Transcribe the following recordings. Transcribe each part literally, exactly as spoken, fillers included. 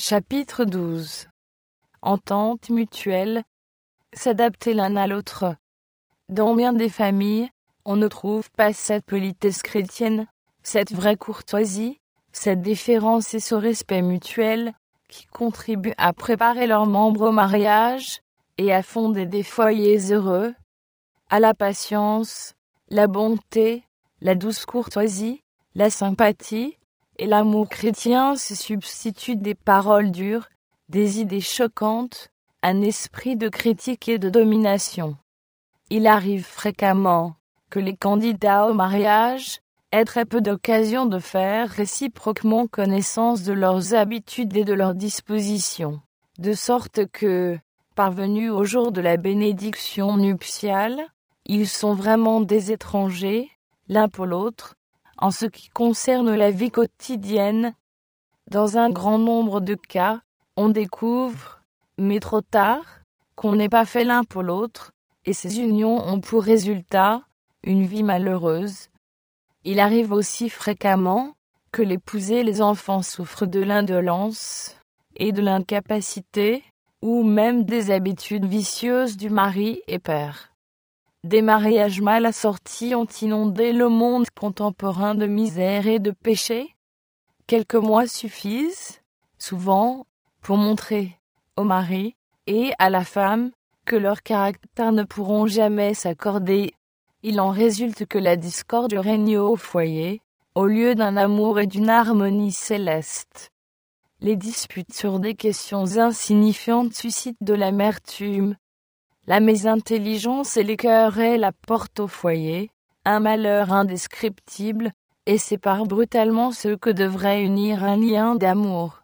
Chapitre douze. Entente mutuelle. S'adapter l'un à l'autre. Dans bien des familles, on ne trouve pas cette politesse chrétienne, cette vraie courtoisie, cette déférence et ce respect mutuel, qui contribuent à préparer leurs membres au mariage, et à fonder des foyers heureux. À la patience, la bonté, la douce courtoisie, la sympathie, et l'amour chrétien se substituent des paroles dures, des idées choquantes, un esprit de critique et de domination. Il arrive fréquemment que les candidats au mariage aient très peu d'occasion de faire réciproquement connaissance de leurs habitudes et de leurs dispositions, de sorte que, parvenus au jour de la bénédiction nuptiale, ils sont vraiment des étrangers, l'un pour l'autre, en ce qui concerne la vie quotidienne. Dans un grand nombre de cas, on découvre, mais trop tard, qu'on n'est pas fait l'un pour l'autre, et ces unions ont pour résultat une vie malheureuse. Il arrive aussi fréquemment que l'épouse et les enfants souffrent de l'indolence et de l'incapacité, ou même des habitudes vicieuses du mari et père. Des mariages mal assortis ont inondé le monde contemporain de misère et de péché. Quelques mois suffisent, souvent, pour montrer au mari et à la femme que leurs caractères ne pourront jamais s'accorder. Il en résulte que la discorde règne au foyer, au lieu d'un amour et d'une harmonie céleste. Les disputes sur des questions insignifiantes suscitent de l'amertume. La mésintelligence et les querelles la portent au foyer, un malheur indescriptible, et sépare brutalement ceux que devrait unir un lien d'amour.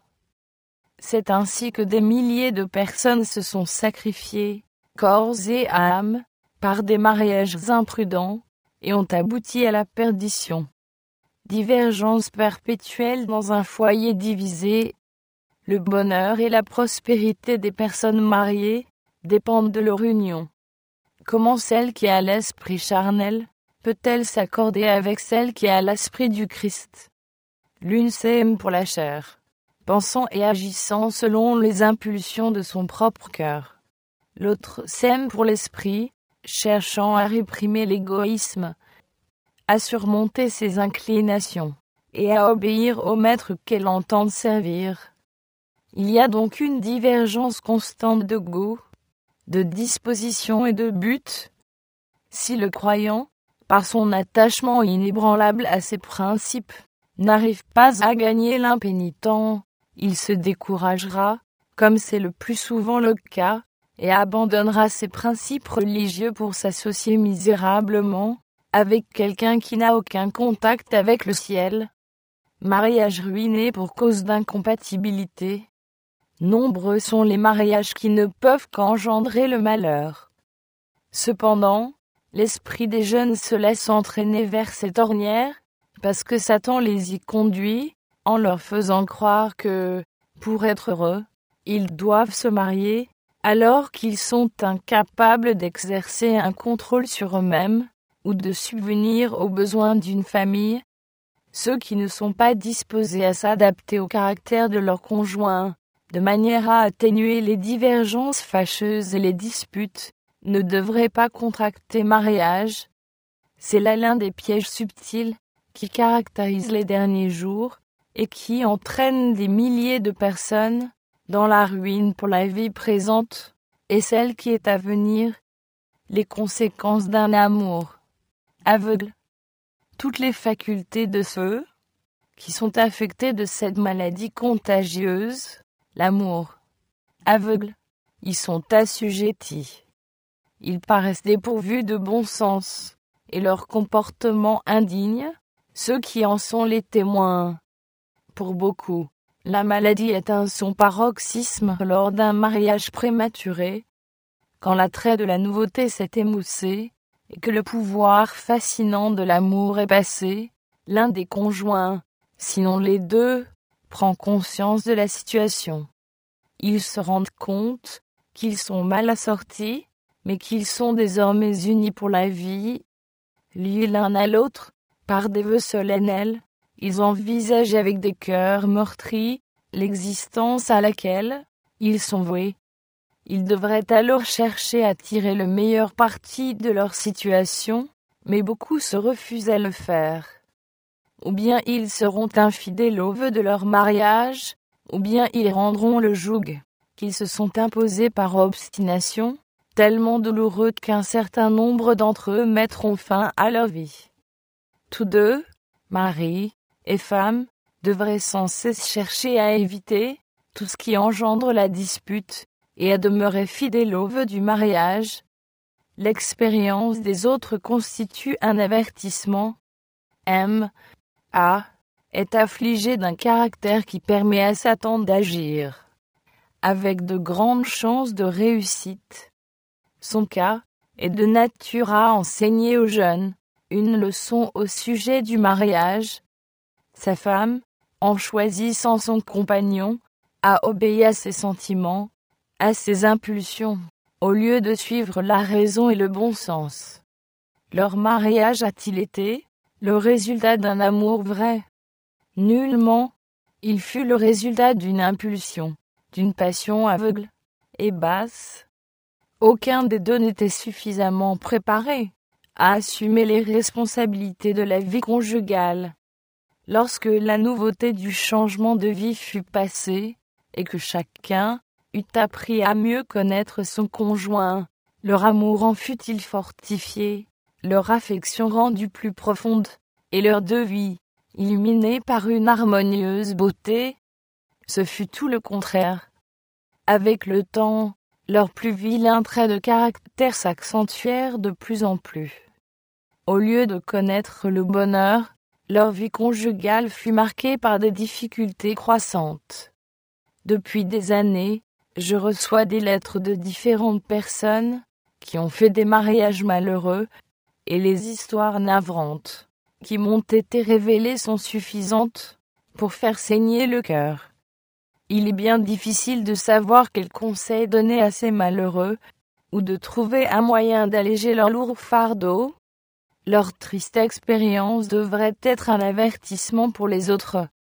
C'est ainsi que des milliers de personnes se sont sacrifiées, corps et âme, par des mariages imprudents, et ont abouti à la perdition. Divergence perpétuelle dans un foyer divisé. Le bonheur et la prospérité des personnes mariées dépendent de leur union. Comment celle qui a l'esprit charnel peut-elle s'accorder avec celle qui a l'esprit du Christ? L'une s'aime pour la chair, pensant et agissant selon les impulsions de son propre cœur. L'autre s'aime pour l'esprit, cherchant à réprimer l'égoïsme, à surmonter ses inclinations, et à obéir au maître qu'elle entend servir. Il y a donc une divergence constante de goût, de disposition et de but. Si le croyant, par son attachement inébranlable à ses principes, n'arrive pas à gagner l'impénitent, il se découragera, comme c'est le plus souvent le cas, et abandonnera ses principes religieux pour s'associer misérablement avec quelqu'un qui n'a aucun contact avec le ciel. Mariage ruiné pour cause d'incompatibilité. Nombreux sont les mariages qui ne peuvent qu'engendrer le malheur. Cependant, l'esprit des jeunes se laisse entraîner vers cette ornière, parce que Satan les y conduit, en leur faisant croire que, pour être heureux, ils doivent se marier, alors qu'ils sont incapables d'exercer un contrôle sur eux-mêmes, ou de subvenir aux besoins d'une famille. Ceux qui ne sont pas disposés à s'adapter au caractère de leur conjoint, de manière à atténuer les divergences fâcheuses et les disputes, ne devraient pas contracter mariage. C'est là l'un des pièges subtils qui caractérisent les derniers jours et qui entraînent des milliers de personnes dans la ruine pour la vie présente et celle qui est à venir, les conséquences d'un amour aveugle. Toutes les facultés de ceux qui sont affectés de cette maladie contagieuse, l'amour aveugle, y sont assujettis. Ils paraissent dépourvus de bon sens, et leur comportement indigne, ceux qui en sont les témoins. Pour beaucoup, la maladie atteint son paroxysme lors d'un mariage prématuré, quand l'attrait de la nouveauté s'est émoussé, et que le pouvoir fascinant de l'amour est passé, l'un des conjoints, sinon les deux, prend conscience de la situation. Ils se rendent compte qu'ils sont mal assortis, mais qu'ils sont désormais unis pour la vie, liés l'un à l'autre par des vœux solennels. Ils envisagent avec des cœurs meurtris l'existence à laquelle ils sont voués. Ils devraient alors chercher à tirer le meilleur parti de leur situation, mais beaucoup se refusent à le faire. Ou bien ils seront infidèles au vœu de leur mariage, ou bien ils rendront le joug qu'ils se sont imposé par obstination, tellement douloureux qu'un certain nombre d'entre eux mettront fin à leur vie. Tous deux, mari et femme, devraient sans cesse chercher à éviter tout ce qui engendre la dispute et à demeurer fidèles au vœu du mariage. L'expérience des autres constitue un avertissement. M. A. est affligé d'un caractère qui permet à Satan d'agir avec de grandes chances de réussite. Son cas est de nature à enseigner aux jeunes une leçon au sujet du mariage. Sa femme, en choisissant son compagnon, a obéi à ses sentiments, à ses impulsions, au lieu de suivre la raison et le bon sens. Leur mariage a-t-il été le résultat d'un amour vrai? Nullement. Il fut le résultat d'une impulsion, d'une passion aveugle et basse. Aucun des deux n'était suffisamment préparé à assumer les responsabilités de la vie conjugale. Lorsque la nouveauté du changement de vie fut passée, et que chacun eut appris à mieux connaître son conjoint, leur amour en fut-il fortifié, leur affection rendue plus profonde, et leur deux vies illuminées par une harmonieuse beauté? Ce fut tout le contraire. Avec le temps, leurs plus vilains traits de caractère s'accentuèrent de plus en plus. Au lieu de connaître le bonheur, leur vie conjugale fut marquée par des difficultés croissantes. Depuis des années, je reçois des lettres de différentes personnes qui ont fait des mariages malheureux, et les histoires navrantes qui m'ont été révélées sont suffisantes pour faire saigner le cœur. Il est bien difficile de savoir quel conseil donner à ces malheureux, ou de trouver un moyen d'alléger leur lourd fardeau. Leur triste expérience devrait être un avertissement pour les autres.